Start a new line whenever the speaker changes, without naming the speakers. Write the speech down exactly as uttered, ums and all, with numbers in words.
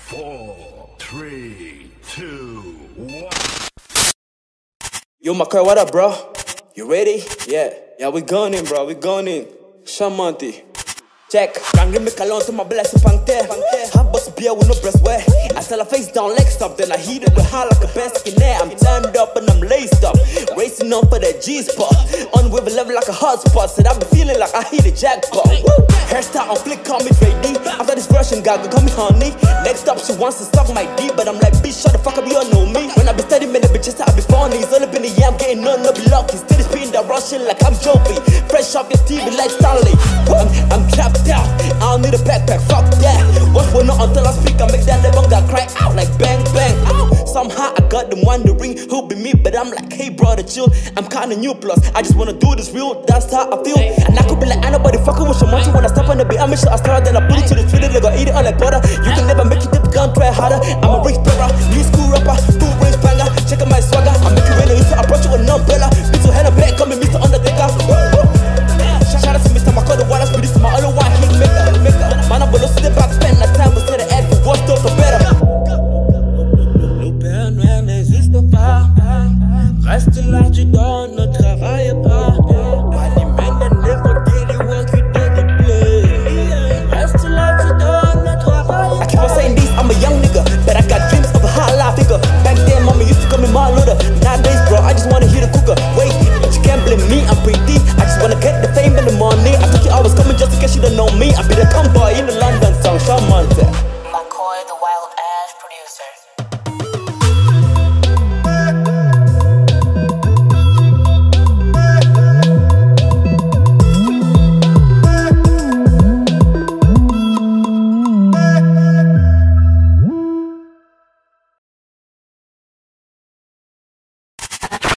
Four, three, two, one.
Yo, Makai, what up, bro? You ready? Yeah. Yeah, we going in, bro. We going in. Shamanti. Check. Can't give me calon to my blessing, pangte. Hot bus beer with no breastwear. I tell her face down, leg stop. Then I heat it with high like a best in there. I'm turned up and I'm laced up. Racing up for that G spot. On with a level like a hotspot. Said I be feeling like I hit a jackpot. Woo! Hairstyle on flick, call me Trey D. After this Russian guy, go call me honey. Next up, she wants to suck my D. But I'm like, bitch, shut the fuck up, you don't know me. When I be steady, man, the bitches, I be funny. It's all up in the yam, getting none, no be lucky. Still spitting that Russian like I'm Jovi. Fresh off your T V like Stanley. I'm, I'm trapped out, I don't need a backpack, fuck that. Watch for no until I speak, I make that little guy cry out like bang, bang. Ow. Somehow I got them wondering who be me, but I'm like, hey brother, chill. I'm kinda new, plus I just wanna do this real, that's how I feel. And I could be like, ain't nobody fucking with your money. When I step on the beat, I'm sure I start, then I put it to the Twitter, they gon' eat it all like butter. You can never make it if you can't try harder. I'm a rich brother, new school rapper, two range banger. Check out my swagger, I make you rain, so I brought you an umbrella. Bitch, so hell back, call me Mister Undertaker. Shout out to Mister Makai, the water speed, this is my only one king maker. Man, I'm gonna sit back, spend that time with the egg, for what's up for better.
Le Père Noël n'existe pas. Reste là, tu dors, ne travaille pas. Money man, never get it, work you did the play. Reste là, tu dors, ne travaille pas.
I keep on saying this, I'm a young nigga, but I got dreams of a high life figure. Back then, mama used to call me my loader. Nowadays, bro, I just wanna hear the cooker. Wait, but you can't blame me, I'm pretty. I just wanna get the fame and the money. I told you I was coming just in case you don't know me. I be the tomboy in the London town, Shamanti.